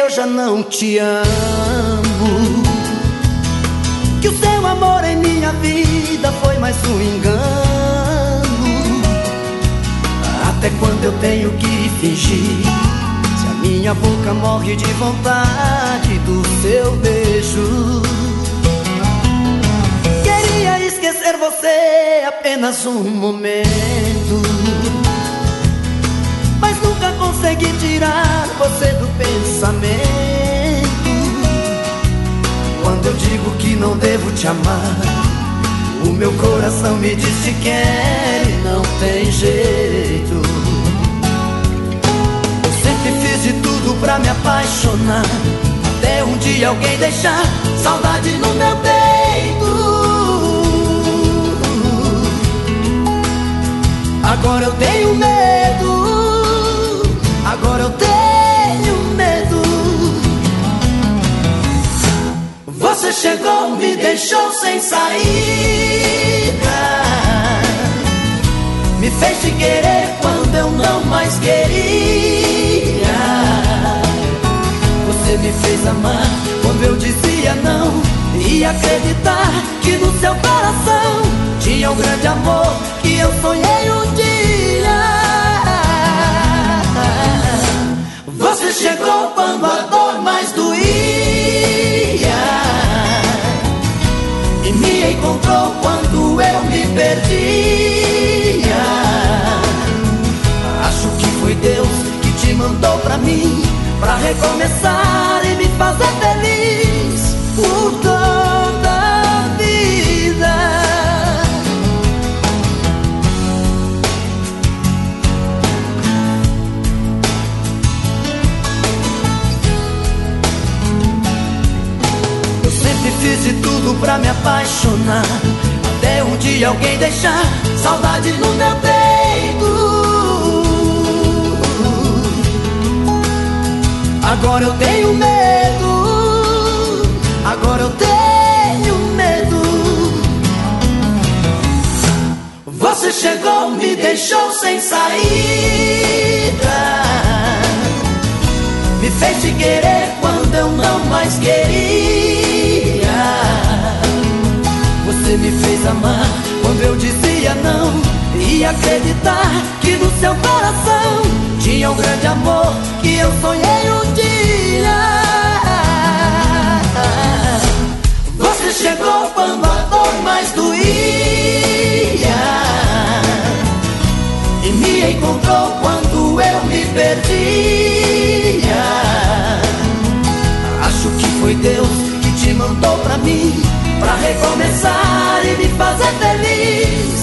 eu já não te amo, que o seu amor em minha vida foi mais um engano. Até quando eu tenho que fingir, se a minha boca morre de vontade do seu beijo? Queria esquecer você apenas um momento, mas nunca consegui tirar você do pensamento. Quando eu digo que não devo te amar, o meu coração me diz que quer e não tem jeito. Eu sempre fiz de tudo pra me apaixonar, até um dia alguém deixar saudade no meu peito. Agora eu tenho medo, agora eu tenho medo. Você chegou, me deixou sem saída, me fez te querer quando eu não mais queria. Você me fez amar quando eu dizia não, e acreditar que no seu coração tinha um grande amor que eu sonhei um dia. Você chegou quando a dor mais doía e me encontrou quando eu me perdia. Acho que foi Deus que te mandou pra mim, pra recomeçar e me fazer feliz por toda a vida. Eu sempre fiz de tudo pra me apaixonar, até um dia alguém deixar saudade no meu peito. Agora eu tenho medo, agora eu tenho medo. Você chegou, me deixou sem saída, me fez te querer quando eu não mais queria. Você me fez amar quando eu dizia não, e acreditar que no seu coração tinha um grande amor que eu sonhei um dia. Você chegou quando a dor mais doía e me encontrou quando eu me perdia. Acho que foi Deus que te mandou pra mim, pra recomeçar e me fazer feliz